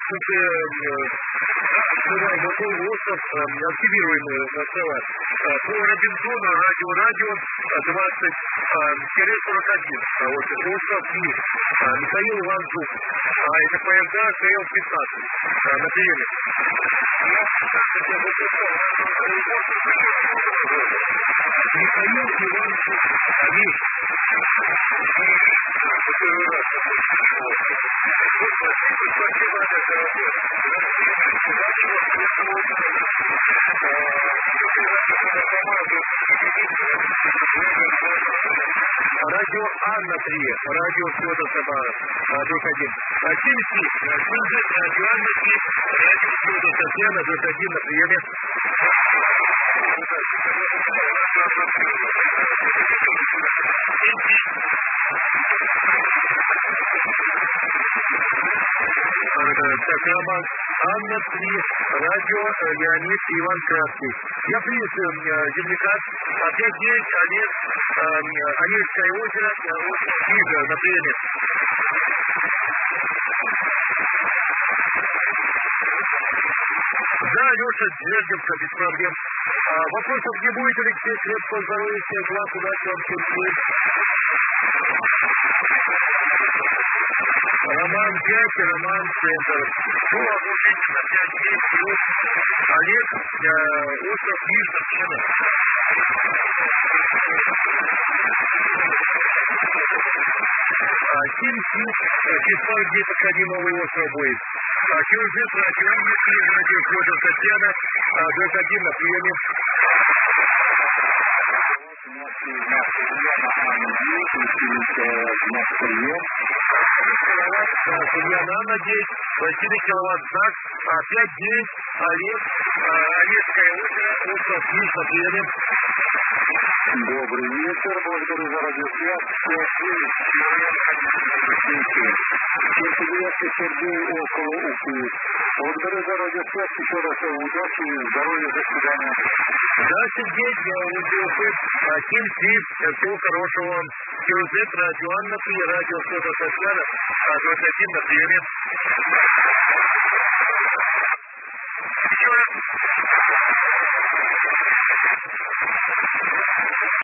остров, активируемый сначала по Робинзону, радио 20-41. Вот остров Мир. Михаил Иван Жук. Это ПМК КЛ-15 на приеме. Михаил Иван Жук. Мир. Радио Анна-3, радио Федор Сабаров, +1. Симси, радио Анна-3, радио Федор Татьяна, +1 на приеме. Так, Роман, Анна-3, радио Леонид Иван Краский. Я принят землякат, 5-9, Олег, Онежское озеро, Кига на приеме. Да, Леша, Двердевка, без проблем. Вопросов не будет, Алексей, крепкого здоровья, всех благ, удачи вам всем. Роман 5, Роман Центр. Ну, оглушительно 5-9, плюс Олег, остров Нижний Чена. Симси, числа, где подходи новый остров будет. Киозет, радио Анна-3, радио Федор Татьяна, +1 на приеме. Ульяна Анна-9, Василий киловатт знак, 5-9, Олег, Онежское озеро, остров Ниж на приеме. Добрый вечер, благодарю за радиосвязь. Сергей около Уфы. Благодарю за радиосвязь, еще раз удачи, здоровья, до свидания. Да, Сергей, Уфы, Симси, всего хорошего. Киозет, радио Анна-3, радио Федор Татьяна, +1 на приеме. Еще раз.